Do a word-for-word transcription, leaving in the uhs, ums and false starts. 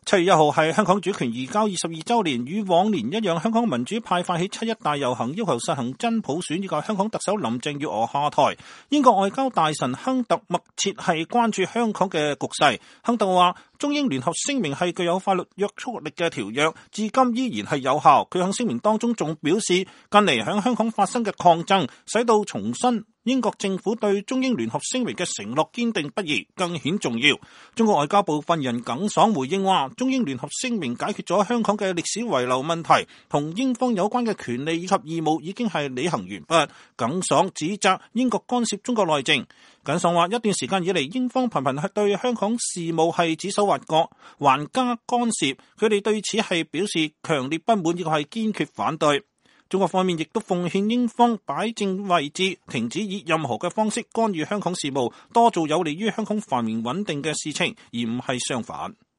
七月一號係香港主權移交二十二週年，與往年一樣，香港民主派發起七一大遊行，要求實行真普選，以及香港特首林鄭月娥下台。英國外交大臣亨特密切係關注香港嘅局勢。亨特話：中英聯合聲明係具有法律約束力嘅條約，至今依然係有效。佢喺聲明當中仲表示，近嚟喺香港發生嘅抗爭，使到重申英國政府對中英聯合聲明嘅承諾堅定不移，更顯重要。中國外交部發言人耿爽回應話：中英聯合聲明解決咗香港嘅歷史遺留問題，同英方有關嘅權利以及義務已經係履行完畢。耿爽指責英國干涉中國內政。耿爽話：一段時間以嚟，英方頻頻係對香港事務係指手畫腳，橫加干涉，佢哋對此係表示強烈不滿，以及係堅決反對。中國方面亦都奉勸英方擺正位置，停止以任何嘅方式干預香港事務，多做有利於香港繁榮穩定嘅事情，而唔係相反。